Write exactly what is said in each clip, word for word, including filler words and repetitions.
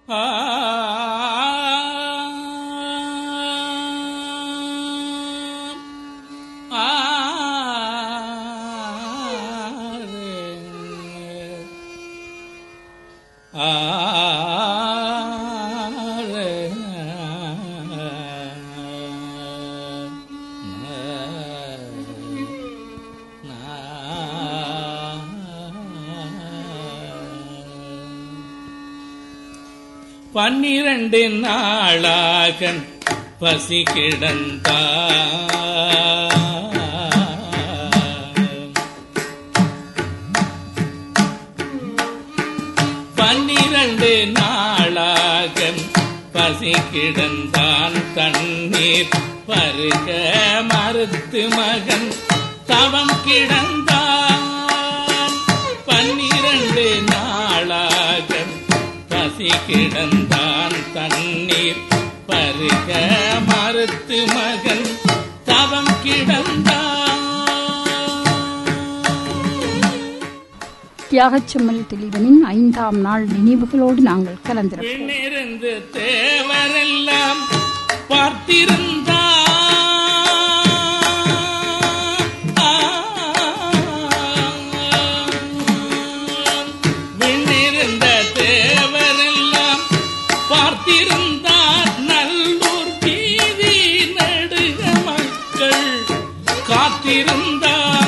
பன்னிரண்டு நாளாக பசி கிடந்தான். பன்னிரண்டு நாளாக பசி கிடந்தான். தண்ணீர் பருக மறுத்து மகன் தவம் கிடந்தான். பன்னிரண்டு நாளாக பசி கிடந்தான். தண்ணீர் பருக மறுத்து மகன் தவம் கிடந்தான். தியாகச்செம்மல் திலீபனின் ஐந்தாம் நாள் நினைவுகளோடு நாங்கள் கலந்திருப்போம். தேவரெல்லாம் பார்த்திருந்தார். விண்ணிருந்த தேவரெல்லாம் பார்த்திருந்தார். நல்லூர் வீதி நடுக மக்கள் காத்திருந்தார்.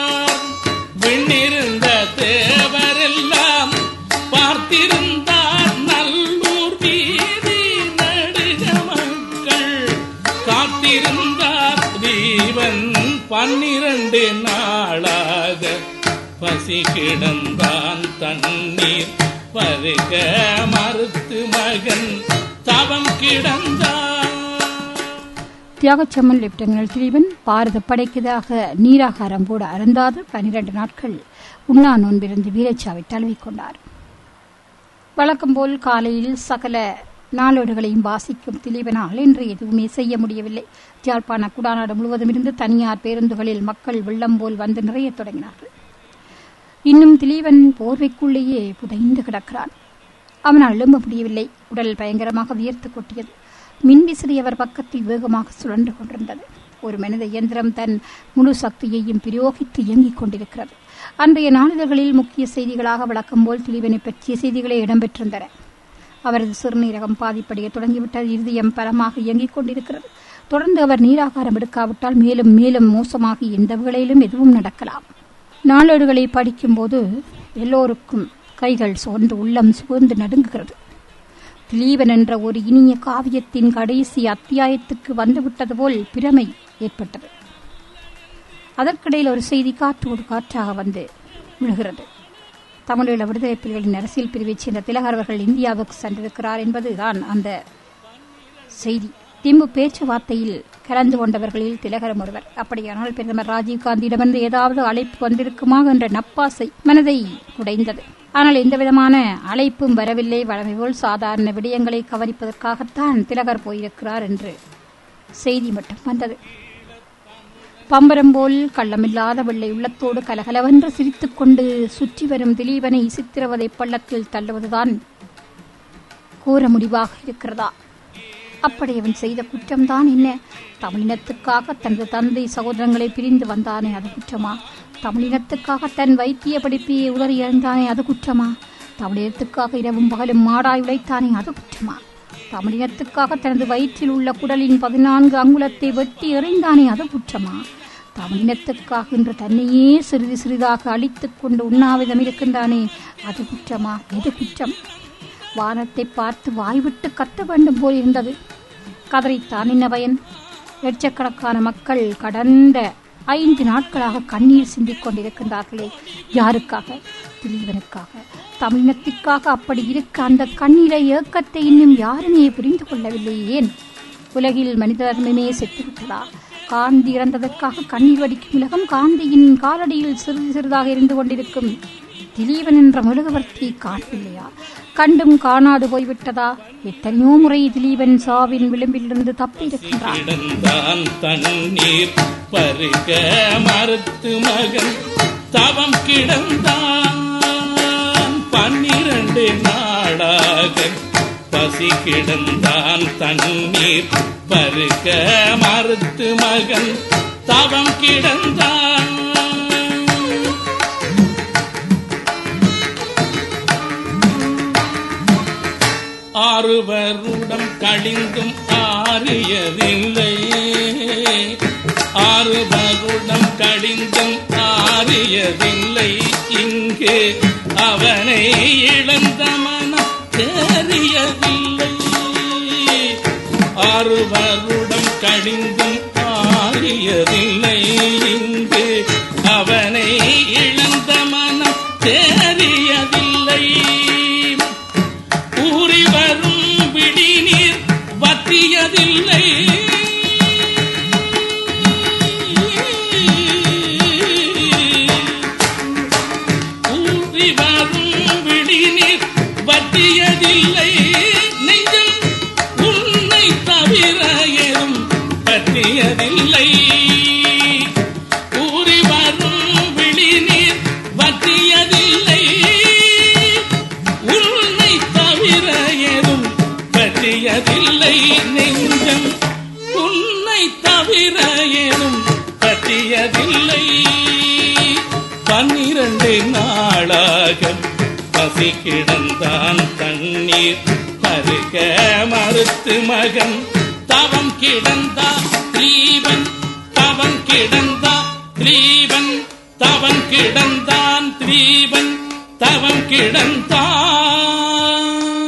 விண்ணிருந்த தேவரெல்லாம் பார்த்திருந்தார். நல்லூர் வீதி நடுக மக்கள் காத்திருந்தார். தீவன் பன்னிரண்டு நாளாக பசி கிடந்தான். தண்ணீர் பருக மறுத்து மகன் தவம் கிடந்தான். தியாகச்செம்மல் லெப்டினன்ட் திலீபன் பாரத படைக்கதாக நீராகாரம் கூட அருந்தாது பனிரண்டு நாட்கள் உண்ணா நோன்பிருந்து வீரச்சாவை தழுவிக்கொண்டார். வழக்கம்போல் காலையில் சகல நாளேடுகளையும் வாசிக்கும் திலீபனால் இன்று எதுவுமே செய்ய முடியவில்லை. யாழ்ப்பாண குடாநாடு முழுவதும் இருந்து தனியார் பேருந்துகளில் மக்கள் வெள்ளம் போல் வந்து நிறைய தொடங்கினார்கள். இன்னும் திலீபன் போர்வைக்குள்ளேயே புதைந்து கிடக்கிறான். அவனால் எழும்ப முடியவில்லை. உடல் பயங்கரமாக வியர்த்து கொட்டியது. மின்விசிறி அவர் பக்கத்தில் வேகமாக சுழன்று கொண்டிருந்தது. ஒரு மனித இயந்திரம் தன் முழு சக்தியையும் பிரயோகித்து இயங்கிக் கொண்டிருக்கிறது. அன்றைய நாளிதழ்களில் முக்கிய செய்திகளாக வழக்கம் போல் திலீபனை பற்றிய செய்திகளே இடம்பெற்றிருந்தன. அவரது சிறுநீரகம் பாதிப்படைய தொடங்கிவிட்டது. இருதயம் பலமாக இயங்கிக் கொண்டிருக்கிறது. தொடர்ந்து அவர் நீராகாரம் எடுக்காவிட்டால் மேலும் மேலும் மோசமாகி எந்த வேளையிலும் எதுவும் நடக்கலாம். நாளேடுகளை படிக்கும்போது எல்லோருக்கும் கைகள் சோர்ந்து உள்ளம் சுகந்து நடுங்குகிறது. திலீபன் என்ற ஒரு இனிய காவியத்தின் கடைசி அத்தியாயத்துக்கு வந்துவிட்டது போல் பிரமை ஏற்பட்டது. அதற்கிடையில் ஒரு செய்தி காற்றோடு காற்றாக வந்து விழுகிறது. தமிழீழ விடுதலை புலிகளின் அரசியல் பிரிவைச் சேர்ந்த திலகர் அவர்கள் இந்தியாவுக்கு சென்றிருக்கிறார் என்பதுதான் அந்த செய்தி. திம்பு பேச்சுவார்த்தையில் கலந்து கொண்டவர்களில் திலகரும் ஒருவர். அப்படியானால் பிரதமர் ராஜீவ்காந்தியிடமிருந்து ஏதாவது அழைப்பு வந்திருக்குமா என்ற நப்பாசை மனதை குடைந்தது. ஆனால் எந்தவிதமான அழைப்பும் வரவில்லை. வழமை போல் சாதாரண விடயங்களை கவனிப்பதற்காகத்தான் திலகர் போயிருக்கிறார் என்று செய்தி மட்டும் வந்தது. பம்பரம் போல் கள்ளமில்லாத வெள்ளை உள்ளத்தோடு கலகலவென்று சிரித்துக் கொண்டு சுற்றி வரும் திலீபனை சித்திரவதை பள்ளத்தில் தள்ளுவதுதான் கோர முடிவாக இருக்கிறதா? அப்படி அவன் செய்த குற்றம்தான் என்ன? தமிழினத்துக்காக தனது தந்தை சகோதரங்களை பிரிந்து வந்தானே, அது குற்றமா? தமிழினத்துக்காக தன் வைத்திய படிப்பையை உதறி இழந்தானே, அது குற்றமா? தமிழினத்துக்காக இரவும் பகலும் மாடாய் உழைத்தானே, அது குற்றமா? தமிழினத்துக்காக தனது வயிற்றில் உள்ள குடலின் பதினான்கு அங்குலத்தை வெட்டி எறிந்தானே, அது குற்றமா? தமிழினத்துக்காக இன்று தன்னையே சிறிது சிறிதாக அழித்துக் கொண்டு உண்ணாவிதம் இருக்கின்றானே, அது குற்றமா? எது குற்றம்? வானத்தை பார்த்து வாய்விட்டு கத்த வேண்டும் போல் இருந்தது. கதறித்தான் என்ன பயன்? லட்சக்கணக்கான மக்கள் கடந்த ஐந்து நாட்களாக கண்ணீர் சிந்திக் கொண்டிருக்கின்றார்களே, யாருக்காக? திலீபனுக்காக, தமிழினத்திற்காக. அப்படி இருக்க அந்த கண்ணீரை ஏக்கத்தை இன்னும் யாருமே புரிந்து கொள்ளவில்லை. ஏன் உலகில் மனித தர்மமே செத்துவிட்டதா? காந்தி இறந்ததற்காக கண்ணீர் வடிக்கும் உலகம் காந்தியின் காலடியில் சிறிது சிறிதாக இருந்து கொண்டிருக்கும் திலீபன் என்ற மெழுகுவர்த்தியை காணவில்லையா? கண்டும் காணாது போய்விட்டதா? எத்தனையோ முறை திலீபன் சாவின் விளிம்பிலிருந்து தப்பி இருக்கின்றான். தண்ணீர் பருக மறுத்து மகன் தவம் கிடந்தான். பன்னிரண்டு நாளாக பசி கிடந்தான் தண்ணீர் பருக மறுத்து மகன் தவம் கிடந்தான். ஆறு வருடம் கழிந்தும் ஆறியதில்லை, ஆறு வருடம் கழிந்தும் ஆறியதில்லை. இங்கு அவனை இழந்த மனம் தெரியவில்லை. ஆறு வருடம் கழிந்தும் ஆறியதில்லை. இங்கு அவனை இழந்த மனம் தெரியவில்லை. ஊறி வரும் விடிநீர் வத்தியதில்லை. ஊறி வரும் விடிநீர் வத்தியதில்லை. நெஞ்சம் உன்னை தவிர ஏதும் பற்றியதில்லை. ஊறி வரும் விடிநீர் வத்தியதில்லை. உன்னை தவிர ஏதும் பற்றியதில்லை. நெஞ்சம் உன்னை தவிர ஏதும் பற்றியதில்லை. பன்னிரண்டு நாளாக பசி கிடந்தான் தண்ணீர் பருக மறுத்து மகன் தவம் கிடந்தா திலீபன். தவம் கிடந்தா திலீபன். தவம் கிடந்தான் திலீபன். தவம் கிடந்தான்.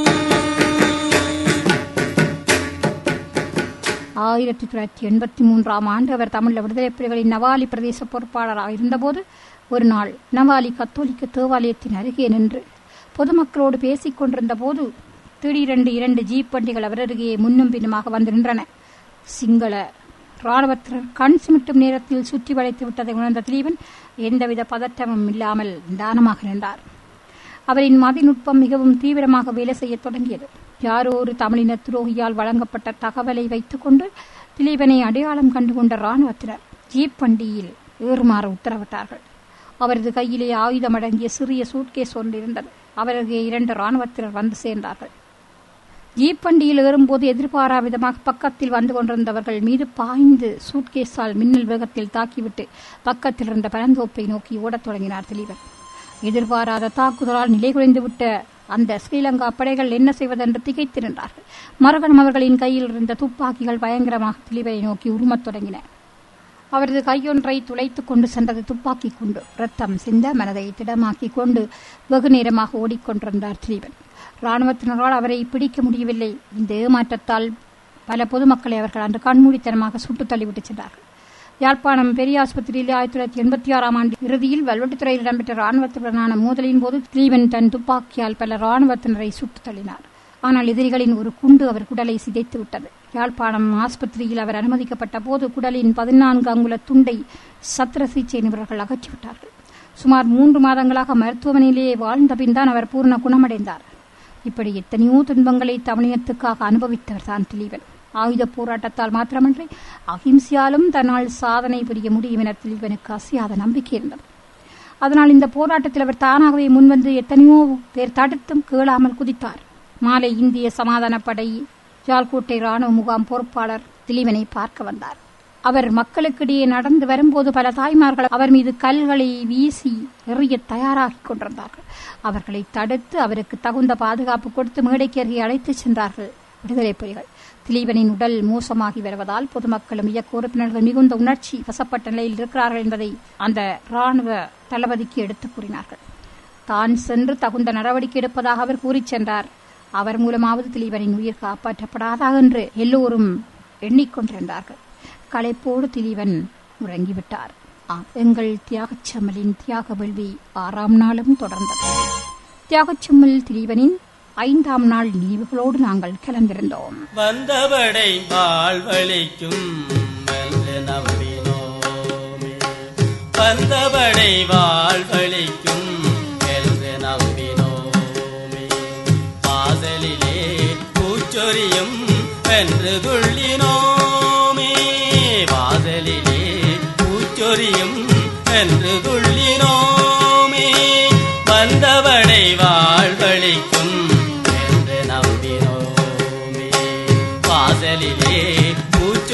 ஆயிரத்தி தொள்ளாயிரத்தி எண்பத்தி மூன்றாம் ஆண்டு அவர் தமிழ் விடுதலை புலிகளின் நவாலி பிரதேச பொறுப்பாளராக இருந்தபோது ஒரு நாள் நவாலி கத்தோலிக்க தேவாலயத்தின் அருகே நின்று பொதுமக்களோடு பேசிக் கொண்டிருந்த போது திடீரென்று இரண்டு ஜீப் வண்டிகள் அவர் அருகே முன்னும் பின்னுமாக வந்து நின்றன. சிங்கள இராணுவத்தினர் கண் சிமிட்டும் நேரத்தில் சுற்றி வளைத்து விட்டதை உணர்ந்த திலீபன் எந்தவித பதற்றமும் இல்லாமல் நிதானமாக நின்றார். அவரின் மதிநுட்பம் மிகவும் தீவிரமாக வேலை செய்ய தொடங்கியது. யாரோ ஒரு தமிழின துரோகியால் வழங்கப்பட்ட தகவலை வைத்துக் கொண்டு திலீபனை அடையாளம் கண்டுகொண்ட இராணுவத்தினர் ஜீப் வண்டியில் ஏறுமாறு உத்தரவிட்டார்கள். அவரது கையிலே ஆயுதம் அடங்கிய சிறிய சூட்கேஸ் ஒன்று இருந்தது. அவரது இரண்டு இராணுவத்தினர் வந்து சேர்ந்தார்கள். ஜீப் வண்டியில் ஏறும்போது எதிர்பாரா விதமாக பக்கத்தில் வந்து கொண்டிருந்தவர்கள் மீது பாய்ந்து சூட்கேஸால் மின்னல் வேகத்தில் தாக்கிவிட்டு பக்கத்தில் இருந்த பரந்தோப்பை நோக்கி ஓடத் தொடங்கினார் திலீபன். எதிர்பாராத தாக்குதலால் நிலை குறைந்துவிட்ட அந்த ஸ்ரீலங்கா படைகள் என்ன செய்வதென்று திகைத்து நின்றார்கள். மறுகணம் அவர்களின் கையில் இருந்த துப்பாக்கிகள் பயங்கரமாக திலீபனை நோக்கி உருமத் தொடங்கின. அவரது கையொன்றை துளைத்துக் கொண்டு சென்றது துப்பாக்கி கொண்டு. ரத்தம் சிந்த மனதை திடமாக்கி கொண்டு வெகு நேரமாக ஓடிக்கொண்டிருந்தார் திலீபன். இராணுவத்தினரால் அவரை பிடிக்க முடியவில்லை. இந்த ஏமாற்றத்தால் பல பொதுமக்களை அவர்கள் அன்று கண்மூடித்தனமாக சுட்டுத் தள்ளிவிட்டு சென்றார்கள். யாழ்ப்பாணம் பெரிய ஆஸ்பத்திரியில் ஆயிரத்தி தொள்ளாயிரத்தி எண்பத்தி ஆறாம் ஆண்டு இறுதியில் வல்வெட்டித்துறையில் இடம்பெற்ற இராணுவத்துடனான மோதலின் போது திலீபன் தன் துப்பாக்கியால் பல இராணுவத்தினரை சுட்டுத் தள்ளினார். ஆனால் எதிரிகளின் ஒரு குண்டு அவர் குடலை சிதைத்து விட்டது. யாழ்ப்பாணம் ஆஸ்பத்திரியில் அவர் அனுமதிக்கப்பட்ட போது குடலின் பதினான்கு அங்குல துண்டை சத்திர சிகிச்சை நிபுணர்கள் அகற்றிவிட்டார்கள். சுமார் மூன்று மாதங்களாக மருத்துவமனையிலேயே வாழ்ந்த பின் தான் அவர் பூர்ண குணமடைந்தார். இப்படி எத்தனையோ துன்பங்களை தமிழினத்துக்காக அனுபவித்தவர் தான் திலீபன். ஆயுத போராட்டத்தால் மாத்திரமன்றி அகிம்சையாலும் தன்னால் சாதனை புரிய முடியும் என திலீபனுக்கு அசையாத நம்பிக்கை இருந்தது. அதனால் இந்த போராட்டத்தில் அவர் தானாகவே முன்வந்து எத்தனையோ பேர் தடுத்தும் கேளாமல் குதித்தார். மாலை இந்திய சமாதான படை ஜால்கோட்டை ராணுவ முகாம் பொறுப்பாளர் திலீபனை பார்க்க வந்தார். அவர் மக்களுக்கிடையே நடந்து வரும்போது பல தாய்மார்கள் அவர் மீது கல்களை வீசி எறிய தயாராகி கொண்டிருந்தார்கள். அவர்களை தடுத்து அவருக்கு தகுந்த பாதுகாப்பு கொடுத்து மேடைக்கு அருகே அழைத்துச் சென்றார்கள் விடுதலை புலிகள். திலீபனின் உடல் மோசமாகி வருவதால் பொதுமக்களும் இயக்க உறுப்பினர்கள் மிகுந்த உணர்ச்சி வசப்பட்ட நிலையில் இருக்கிறார்கள் என்பதை அந்த ராணுவ தளபதிக்கு எடுத்துக் கூறினார்கள். தான் சென்று தகுந்த நடவடிக்கை எடுப்பதாக அவர் கூறிச் சென்றார். அவர் மூலமாவது திலீபனின் உயிர் காப்பாற்றப்படாதா என்று எல்லோரும் எண்ணிக்கொண்டிருந்தார்கள். களைப்போடு திலீபன் உறங்கிவிட்டார். எங்கள் தியாகச்செம்மலின் தியாக வேள்வி ஆறாம் நாளும் தொடர்ந்தது. தியாகச்செம்மல் திலீபனின் ஐந்தாம் நாள் நினைவுகளோடு நாங்கள் கலந்திருந்தோம். வந்தவடை வாழ்வழிக்கும் நம்பினோமே, வந்தவடை வாழ்வழிக்கும் என்று நம்பினோமே, வாசலிலே பூச்சொரியும் என்று துள்ளினோமே, வாசலிலே பூச்சொரியும் என்று துள்ளினோமே, வந்தவடை வாழ்வழிக்கும் என்று நம்பினோமே.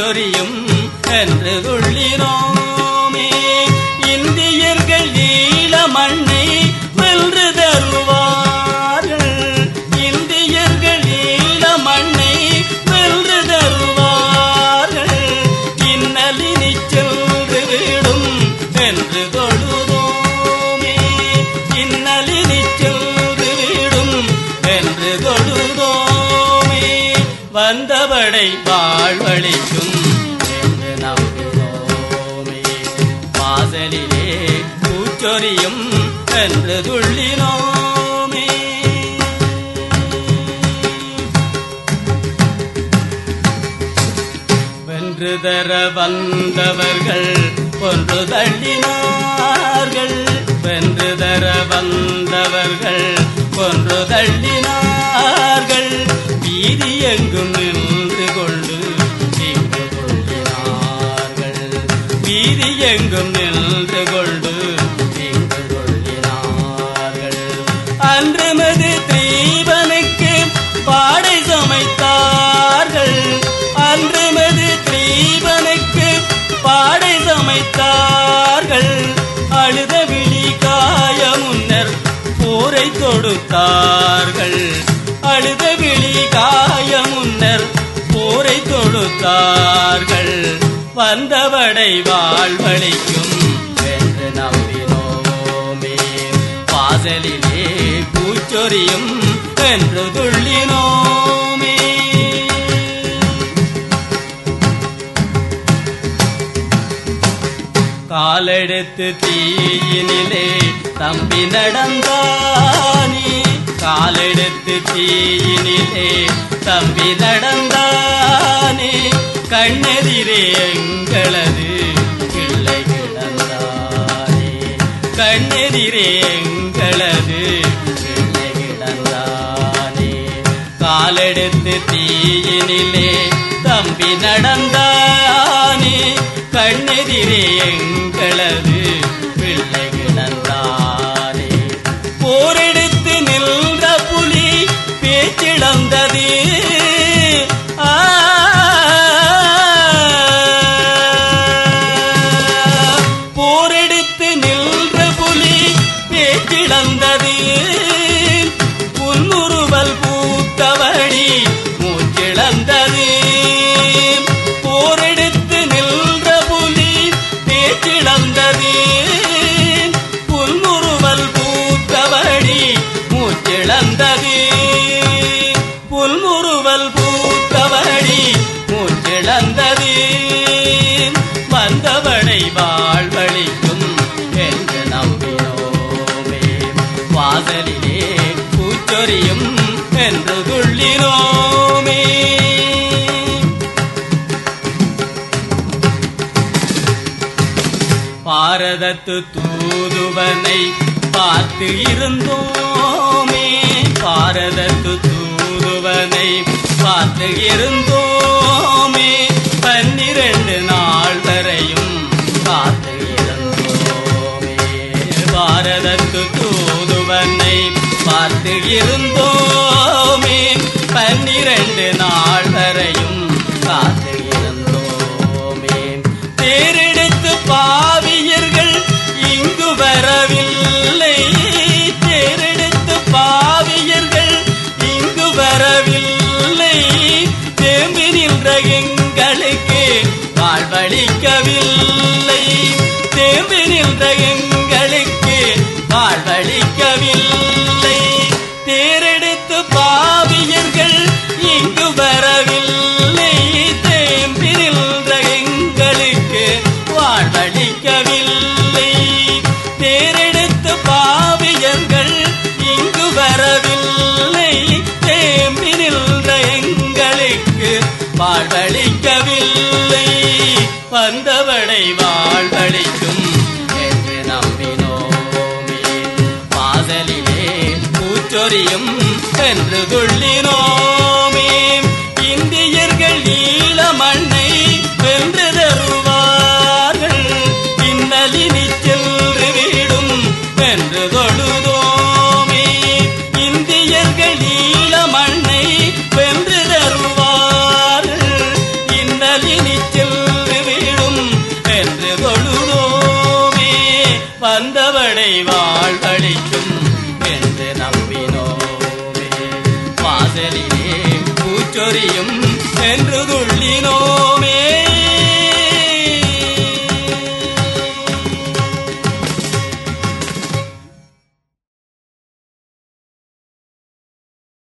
பூச்சொரியும் என்று துள்ளினோமே. இந்தியர்கள் ஈழ மண்ணை வென்று தருவார்கள், இந்தியர்கள் ஈழ மண்ணை வென்று தருவார்கள். இன்னலினி சென்று விடும் என்று தொழுதோமே, இன்னலினி சென்று விடும் என்று தொழுதோமே. வந்தபடை வாழ்வழிக்கும் என்று நம்பினோமே. வாசலிலே பூச்சொரியும் என்று துள்ளினோமே. வென்று தர வந்தவர்கள் கொன்று தள்ளினார்கள், வென்று தர வந்தவர்கள் கொன்று தள்ளினார்கள். வீதி எங்கும் நின்று கொண்டு தீங்கு கொள்ளினார்கள், வீதி எங்கும் நின்று கொண்டு தீங்கு கொள்ளினார்கள். அன்றுமது தீபனுக்கு பாடை சமைத்தார்கள், அன்றுமது தீபனுக்கு பாடை சமைத்தார்கள். அழுத விழி காய முன்னர் போரை தொடுத்தார்கள், அழுத விழி காய முன்னர் போரை தொடுத்தார்கள். வந்தவடை வாழ்வழிக்கும் என்று நம்பினோமே. வாசலிலே பூச்சொரியும் என்று துள்ளினோமே. காலெடுத்து தீயினிலே தம்பி நடந்தானே, காலெடுத்து தீயினிலே தம்பி நடந்தானே. கண்ணெதிரே எங்களது பிள்ளை கிடந்தானே, கண்ணெதிரே எங்களது பிள்ளை கிடந்தானே. காலெடுத்து தீயினிலே தம்பி நடந்தானே, கண்ணெதிரே எங்களது பிள்ளை கிடந்தானே. போரெடுத்து நின்ற புலி பேச்சிழந்தது, போரெடுத்து நின்ற புலி பேச்சிழந்தது. புன்முறுவல் பூத்தவடி மூச்சிழந்தது, போரெடுத்து நின்ற புலி பேச்சிழந்தது. புல்முறுவல் பூத்தவடி மூச்சிழந்தது, புல்முறுவல் பூத்தவடி மூச்சிழந்தது. வந்தவடை வாழ்வழிக்கும் என்று நம்பினோமே. வாசலிலே பூச்சொரியும் என்று துள்ளினோமே. பாரதத்து தூதுவனை பார்த்து இருந்தோமே, பாரதத்து தூதுவனை பார்த்து இருந்தோமே. பன்னிரண்டு நாள் வரையும் காத்து இருந்தோமே, பாரதத்து தூதுவனை பார்த்து இருந்தோமே. பன்னிரண்டு நாள் வரையும் காத்து இருந்தோமே. தேரெடுத்து பாவியர்கள் இங்கு வரவில்லை, தேரெடுத்து பாவியர்கள் இங்கு வரவில்லை. தேம்பி நின்ற எங்களுக்கு வாழ்வழிக்கவில்லை, தேம்பி நின்ற எங்களுக்கு வாழ்வழிக்கவில்லை. தேரெடுத்து பாவியர்கள் இங்கு வரவில்லை, தேம்பி நின்ற எங்களுக்கு வாழ்வழிக்கவில்லை. தேரெடுத்து பாவியர்கள் இங்கு வரவில்லை, தேம்பி நின்ற எங்களுக்கு வாழ்வழிக்கவில்லை. வந்தவடை வாழ்வழிக்கும் என்று நம்பினோமே. வாசலிலே பூச்சொரியும் என்று துள்ளினோமே. இந்தியர்கள் ஈழ மண்ணை வென்று தருவார்கள், இன்னலினி சென்று விடும் என்று தொழுதோமே. இந்தியர்கள் ஈழ மண்ணை வென்று தருவார்கள், இன்னலினி சென்று வந்தவடை வாழ்வழிக்கும் என்று நம்பினோமே வாசலிலே பூச்சொரியும்